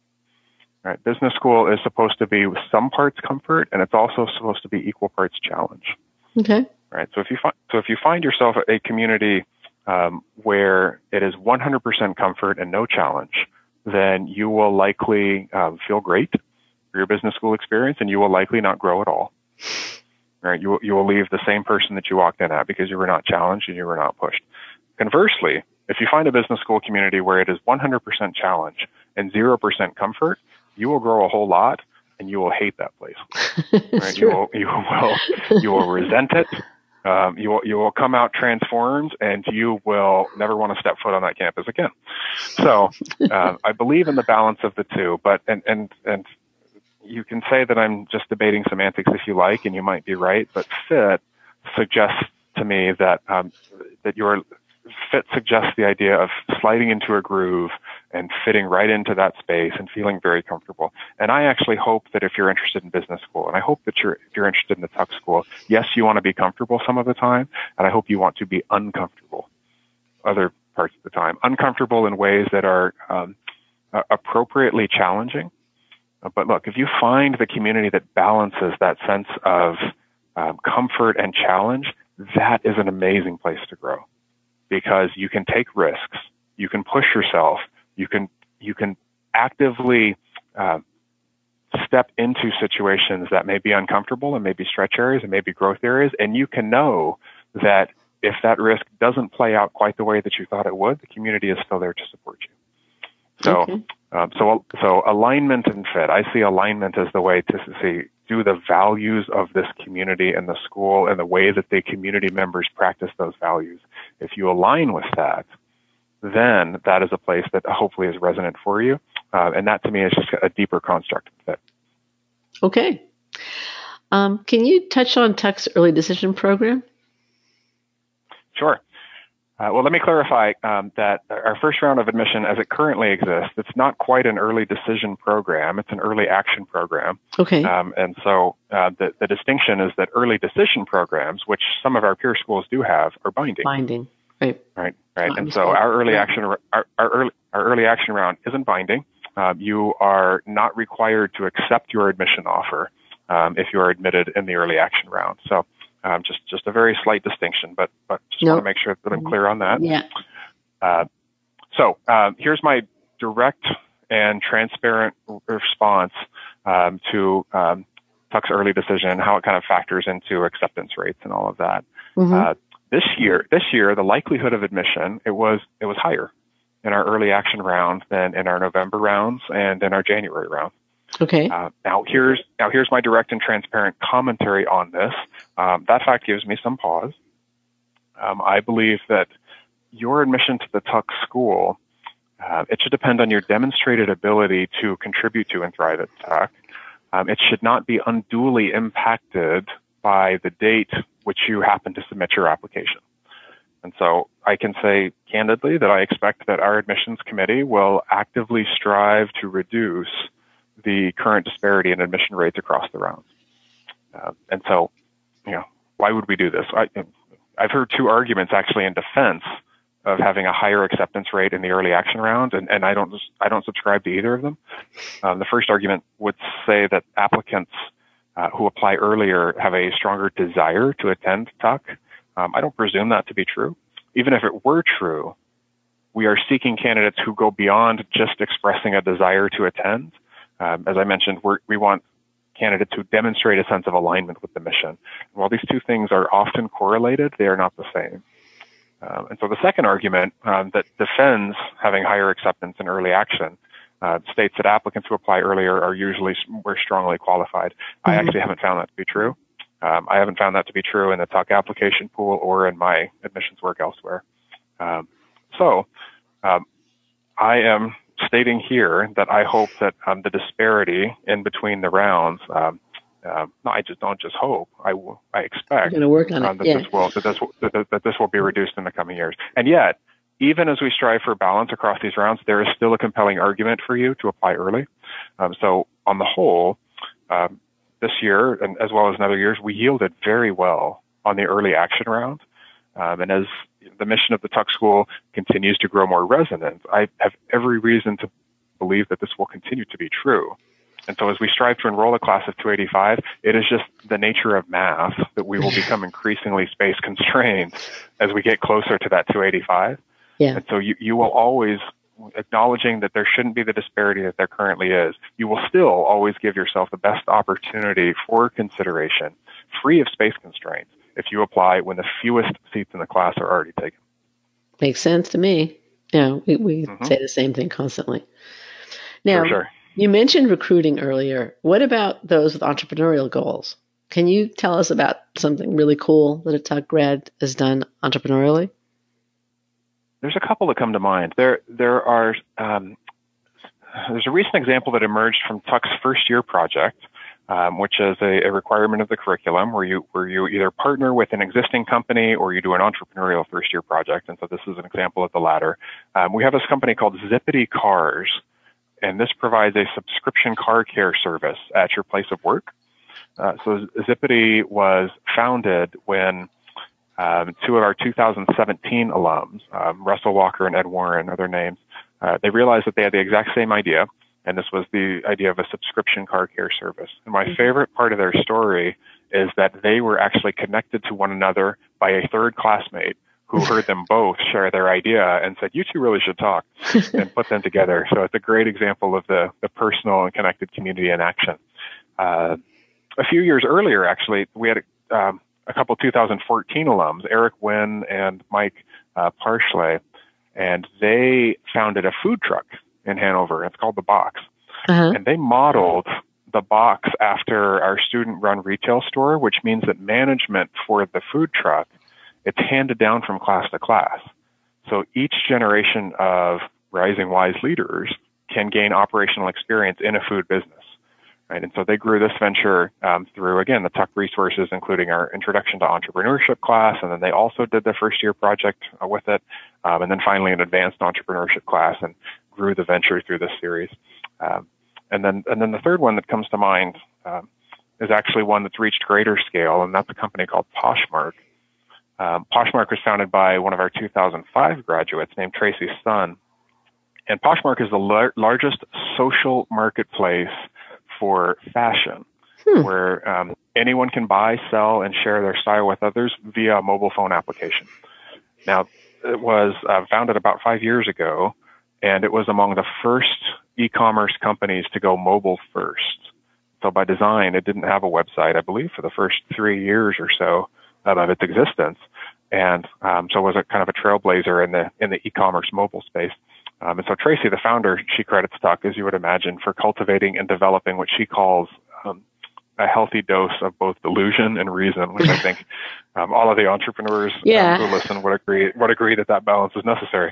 Right? Business school is supposed to be some parts comfort, and it's also supposed to be equal parts challenge. Okay. Right. So if you find so if you find yourself at a community um, where it is one hundred percent comfort and no challenge, then you will likely um, feel great for your business school experience, and you will likely not grow at all. Right. You will, you will leave the same person that you walked in at because you were not challenged and you were not pushed. Conversely, if you find a business school community where it is one hundred percent challenge and zero percent comfort, you will grow a whole lot, and you will hate that place. Right? You will, you will, you will resent it. Um, you will, you will come out transformed, and you will never want to step foot on that campus again. So, uh, I believe in the balance of the two. But and and and you can say that I'm just debating semantics if you like, and you might be right. But fit suggests to me that um, that your fit suggests the idea of sliding into a groove and fitting right into that space and feeling very comfortable. And I actually hope that if you're interested in business school, and I hope that you're, if you're interested in the Tuck School, yes, you want to be comfortable some of the time, and I hope you want to be uncomfortable other parts of the time. Uncomfortable in ways that are um, uh, appropriately challenging. Uh, but look, if you find the community that balances that sense of um, comfort and challenge, that is an amazing place to grow. Because you can take risks, you can push yourself, you can you can actively uh, step into situations that may be uncomfortable and maybe stretch areas and maybe growth areas, and you can know that if that risk doesn't play out quite the way that you thought it would, the community is still there to support you. So, okay. um, so so alignment and fit. I see alignment as the way to see do the values of this community and the school and the way that the community members practice those values. If you align with that, then that is a place that hopefully is resonant for you. Uh, and that to me is just a deeper construct of fit. Okay. Um, can you touch on Tuck's early decision program? Sure. Uh, well, let me clarify um, that our first round of admission as it currently exists, it's not quite an early decision program. It's an early action program. Okay. Um, and so uh, the, the distinction is that early decision programs, which some of our peer schools do have, are binding. Binding, right. Right, right. And so our early action our, our, early, our early action round isn't binding. Um, you are not required to accept your admission offer um, if you are admitted in the early action round. So Um, just, just a very slight distinction, but, but just nope. want to make sure that I'm clear on that. Yeah. Uh, so uh, here's my direct and transparent response um, to um, Tuck's early decision, how it kind of factors into acceptance rates and all of that. Mm-hmm. Uh, this year, this year, the likelihood of admission it was it was higher in our early action round than in our November rounds and in our January rounds. Okay. Uh, now here's now here's my direct and transparent commentary on this. Um, that fact gives me some pause. Um, I believe that your admission to the Tuck School, uh, it should depend on your demonstrated ability to contribute to and thrive at Tuck. Um, it should not be unduly impacted by the date which you happen to submit your application. And so I can say candidly that I expect that our admissions committee will actively strive to reduce the current disparity in admission rates across the rounds. Uh, and so, you know, why would we do this? I, I've heard two arguments actually in defense of having a higher acceptance rate in the early action round, and, and I don't I don't subscribe to either of them. Um, the first argument would say that applicants uh, who apply earlier have a stronger desire to attend T U C. Um, I don't presume that to be true. Even if it were true, we are seeking candidates who go beyond just expressing a desire to attend. Um, as I mentioned, we're, we want candidates who demonstrate a sense of alignment with the mission. While these two things are often correlated, they are not the same. Um, and so the second argument um, that defends having higher acceptance in early action uh, states that applicants who apply earlier are usually more strongly qualified. Mm-hmm. I actually haven't found that to be true. Um, I haven't found that to be true in the T U C application pool or in my admissions work elsewhere. Um, so um, I am stating here that I hope that um, the disparity in between the rounds, um, uh, no, I just don't just hope. I, I expect You're gonna work on um, it. that, Yeah. this will, that, this will, that, that this will be reduced in the coming years. And yet, even as we strive for balance across these rounds, there is still a compelling argument for you to apply early. Um, so on the whole, um, this year, and as well as in other years, we yielded very well on the early action round. Um, and as the mission of the T U C school continues to grow more resonant, I have every reason to believe that this will continue to be true. And so as we strive to enroll a class of two eighty-five, it is just the nature of math that we will become increasingly space constrained as we get closer to that two eighty-five. Yeah. And so you, you will always, acknowledging that there shouldn't be the disparity that there currently is, you will still always give yourself the best opportunity for consideration, free of space constraints, if you apply when the fewest seats in the class are already taken. Makes sense to me. Yeah, we, we mm-hmm. say the same thing constantly. Now, For sure. You mentioned recruiting earlier. What about those with entrepreneurial goals? Can you tell us about something really cool that a T U C grad has done entrepreneurially? There's a couple that come to mind. There, there are. Um, there's a recent example that emerged from T U C's first year project, um, which is a, a requirement of the curriculum, where you where you either partner with an existing company or you do an entrepreneurial first year project. And so this is an example of the latter. Um, we have this company called Zippity Cars, and this provides a subscription car care service at your place of work. Uh, so Zippity was founded when Um, two of our two thousand seventeen alums, um, Russell Walker and Ed Warren are their names, uh, they realized that they had the exact same idea, and this was the idea of a subscription car care service. And my favorite part of their story is that they were actually connected to one another by a third classmate who heard them both share their idea and said, you two really should talk, and put them together. So it's a great example of the, the personal and connected community in action. Uh, a few years earlier, actually, we had a, um, a couple two thousand fourteen alums, Eric Wynn and Mike uh, Parsley, and they founded a food truck in Hanover. It's called The Box. Uh-huh. And they modeled The Box after our student-run retail store, which means that management for the food truck, it's handed down from class to class. So each generation of rising wise leaders can gain operational experience in a food business. Right? And so they grew this venture um, through, again, the T U C resources, including our Introduction to Entrepreneurship class, and then they also did the first year project uh, with it, um, and then finally an advanced entrepreneurship class, and grew the venture through this series. Um, and then and then the third one that comes to mind um, is actually one that's reached greater scale, and that's a company called Poshmark. Um, Poshmark was founded by one of our two thousand five graduates named Tracy Sun, and Poshmark is the lar- largest social marketplace for fashion, hmm. where um, anyone can buy, sell, and share their style with others via a mobile phone application. Now, it was uh, founded about five years ago, and it was among the first e-commerce companies to go mobile first. So by design, it didn't have a website, I believe, for the first three years or so of, of its existence, and um, so was a kind of a trailblazer in the in the e-commerce mobile space. Um, and so Tracy, the founder, she credits T U C, as you would imagine, for cultivating and developing what she calls um, a healthy dose of both delusion and reason, which I think um, all of the entrepreneurs yeah. um, who listen would agree would agree that that balance is necessary.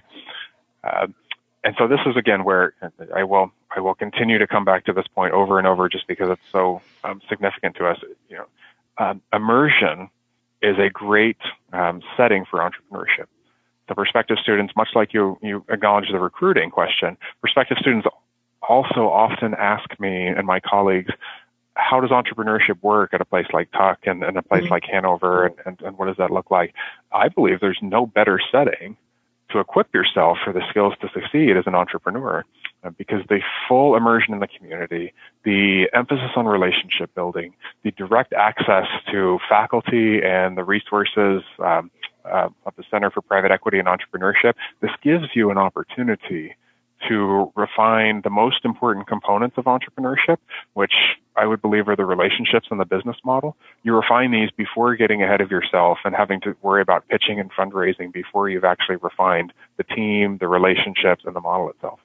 Uh, and so this is again where I will I will continue to come back to this point over and over, just because it's so um, significant to us. You know, um, immersion is a great um, setting for entrepreneurship. The prospective students, much like you, you acknowledge the recruiting question, prospective students also often ask me and my colleagues, how does entrepreneurship work at a place like T U C and, and a place mm-hmm. like Hanover, and, and, and what does that look like? I believe there's no better setting to equip yourself for the skills to succeed as an entrepreneur, uh, because the full immersion in the community, the emphasis on relationship building, the direct access to faculty and the resources um, uh, of the Center for Private Equity and Entrepreneurship, this gives you an opportunity to refine the most important components of entrepreneurship, which I would believe are the relationships and the business model. You refine these before getting ahead of yourself and having to worry about pitching and fundraising before you've actually refined the team, the relationships, and the model itself.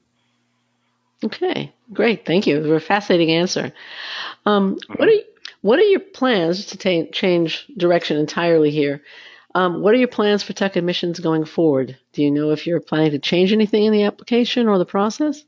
Okay, great. Thank you. It was a fascinating answer. Um, mm-hmm. What are you, what are your plans to ta- change direction entirely here? Um, what are your plans for Tuck Admissions going forward? Do you know if you're planning to change anything in the application or the process?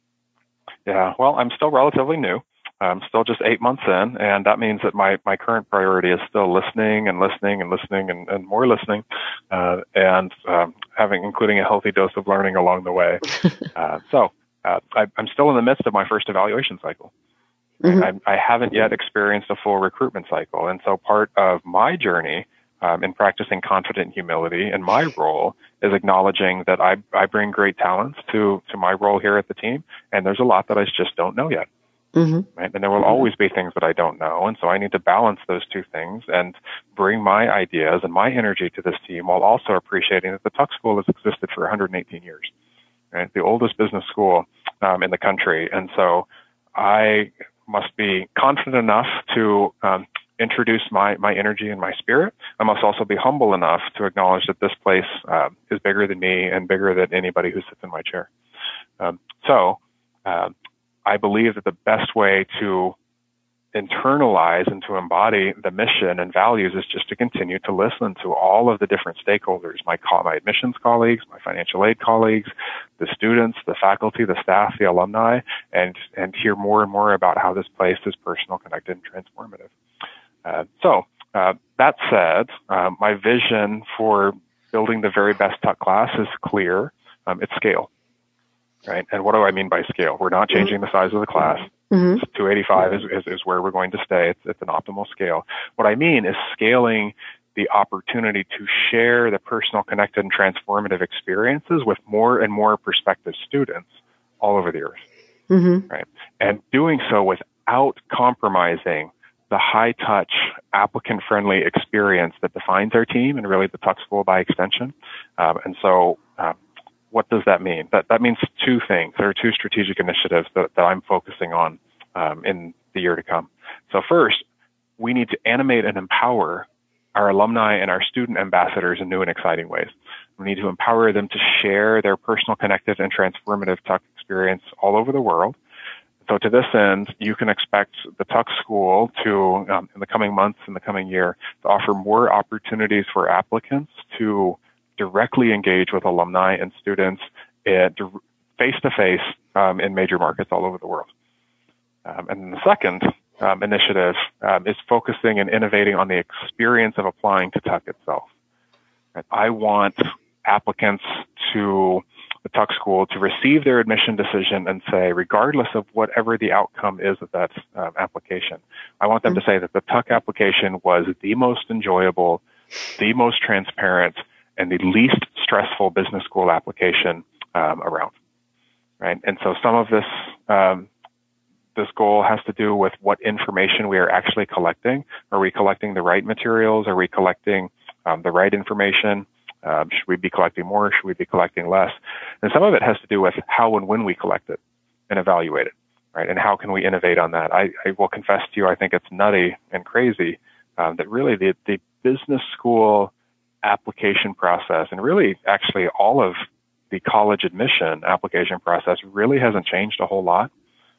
Yeah, well, I'm still relatively new. I'm still just eight months in, and that means that my, my current priority is still listening and listening and listening and, and more listening, uh, and um, having including a healthy dose of learning along the way. uh, so uh, I, I'm still in the midst of my first evaluation cycle. Mm-hmm. I, I haven't yet experienced a full recruitment cycle, and so part of my journey Um, in practicing confident humility, and my role is acknowledging that I, I bring great talents to, to my role here at the team, and there's a lot that I just don't know yet. Mm-hmm. Right? And there will always be things that I don't know, and so I need to balance those two things and bring my ideas and my energy to this team while also appreciating that the Tuck School has existed for one hundred eighteen years, right? The oldest business school um, in the country, and so I must be confident enough to um, introduce my, my energy and my spirit. I must also be humble enough to acknowledge that this place uh, is bigger than me and bigger than anybody who sits in my chair. Um, so uh, I believe that the best way to internalize and to embody the mission and values is just to continue to listen to all of the different stakeholders, my, co- my admissions colleagues, my financial aid colleagues, the students, the faculty, the staff, the alumni, and, and hear more and more about how this place is personal, connected, and transformative. Uh, so uh, that said, uh, my vision for building the very best Tuck class is clear. Um, it's scale, right? And what do I mean by scale? We're not changing the size of the class. Mm-hmm. two eighty-five is, is, is where we're going to stay. It's, it's an optimal scale. What I mean is scaling the opportunity to share the personal, connected, and transformative experiences with more and more prospective students all over the earth, mm-hmm. right? And doing so without compromising the high-touch, applicant-friendly experience that defines our team and really the Tuck School by extension. Um, and so um, what does that mean? That that means two things. There are two strategic initiatives that, that I'm focusing on um, in the year to come. So first, we need to animate and empower our alumni and our student ambassadors in new and exciting ways. We need to empower them to share their personal, connected, and transformative Tuck experience all over the world. So to this end, you can expect the Tuck School to, um, in the coming months, in the coming year, to offer more opportunities for applicants to directly engage with alumni and students at, face-to-face um, in major markets all over the world. Um, and the second um, initiative um, is focusing and innovating on the experience of applying to Tuck itself. Right? I want applicants to the Tuck School to receive their admission decision and say, regardless of whatever the outcome is of that um, application, I want them mm-hmm. to say that the Tuck application was the most enjoyable, the most transparent, and the least stressful business school application um, around, right? And so some of this um, this goal has to do with what information we are actually collecting. Are we collecting the right materials? Are we collecting um, the right information? Um, should we be collecting more? Should we be collecting less? And some of it has to do with how and when we collect it and evaluate it, right? And how can we innovate on that? I, I will confess to you, I think it's nutty and crazy um, that really the, the business school application process, and really actually all of the college admission application process, really hasn't changed a whole lot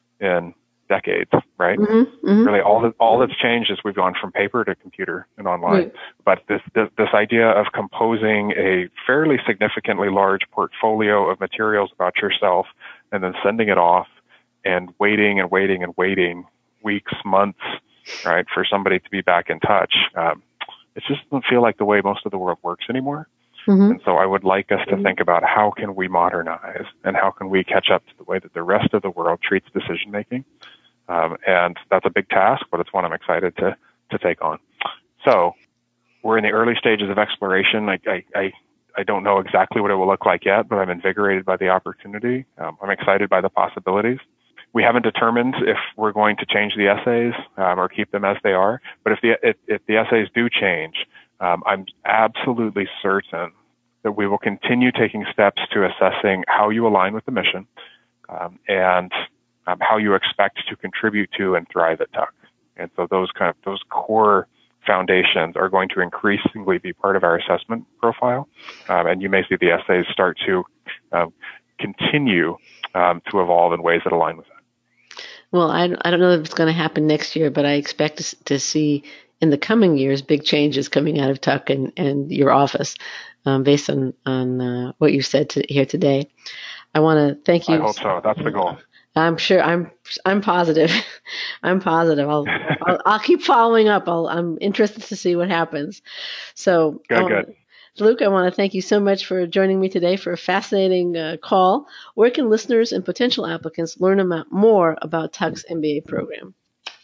in decades, right? Mm-hmm, mm-hmm. Really, all that all that's changed is we've gone from paper to computer and online. Right. But this, this this idea of composing a fairly significantly large portfolio of materials about yourself and then sending it off and waiting and waiting and waiting weeks, months, right, for somebody to be back in touch, um, it just doesn't feel like the way most of the world works anymore. Mm-hmm. And so I would like us to think about how can we modernize and how can we catch up to the way that the rest of the world treats decision making. Um, and that's a big task, but it's one I'm excited to to take on. So we're in the early stages of exploration. I, I, I I don't know exactly what it will look like yet, but I'm invigorated by the opportunity. Um, I'm excited by the possibilities. We haven't determined if we're going to change the essays um, or keep them as they are. But if the if, if the essays do change, um, I'm absolutely certain that we will continue taking steps to assessing how you align with the mission um, and um, how you expect to contribute to and thrive at Tuck. And so those kind of those core foundations are going to increasingly be part of our assessment profile, um, and you may see the essays start to uh, continue um, to evolve in ways that align with that. Well, I, I don't know if it's going to happen next year, but I expect to, to see in the coming years big changes coming out of Tuck and, and your office um, based on, on uh, what you said to, here today. I want to thank you. I hope so. That's the goal. I'm sure. I'm I'm positive. I'm positive. I'll, I'll I'll keep following up. I'll, I'm interested to see what happens. So, good, um, good. Luke, I want to thank you so much for joining me today for a fascinating uh, call. Where can listeners and potential applicants learn about more about Tuck's M B A program?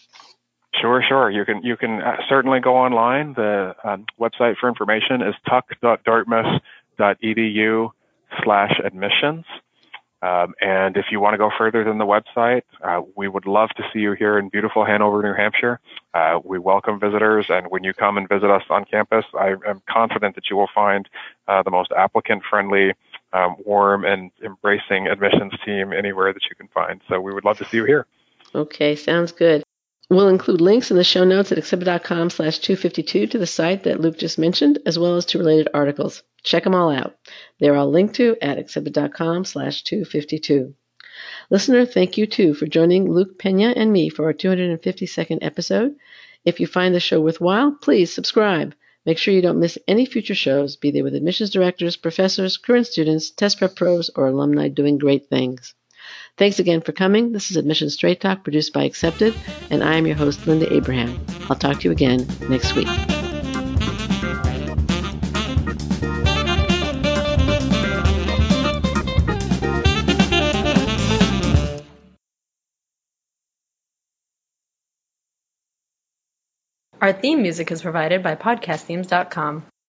Sure, sure. You can you can uh, certainly go online. The um, website for information is tuck dot dartmouth dot e d u slash admissions. Um, and if you want to go further than the website, uh, we would love to see you here in beautiful Hanover, New Hampshire. Uh, we welcome visitors, and when you come and visit us on campus, I am confident that you will find uh, the most applicant-friendly, um, warm, and embracing admissions team anywhere that you can find. So we would love to see you here. Okay, sounds good. We'll include links in the show notes at accepted dot com slash two fifty-two to the site that Luke just mentioned, as well as to related articles. Check them all out. They're all linked to at accepted dot com slash two fifty-two. Listener, thank you too for joining Luke Pena and me for our two hundred fifty-second episode. If you find the show worthwhile, please subscribe. Make sure you don't miss any future shows, be they with admissions directors, professors, current students, test prep pros, or alumni doing great things. Thanks again for coming. This is Admissions Straight Talk, produced by Accepted, and I am your host, Linda Abraham. I'll talk to you again next week. Our theme music is provided by podcast themes dot com.